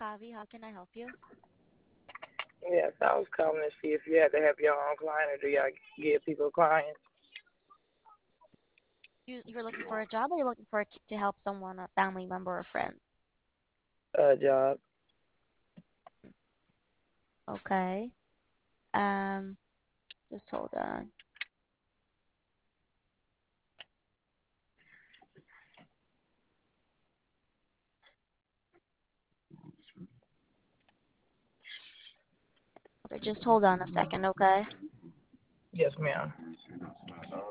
Javi. How can I help you? Yes, I was calling to see if you had to have your own client or do y'all give people clients You're looking for a job, or you're looking for to help someone, a family member or friend? job. Okay. Um, just hold on. Okay, just hold on a second, okay? Yes, ma'am.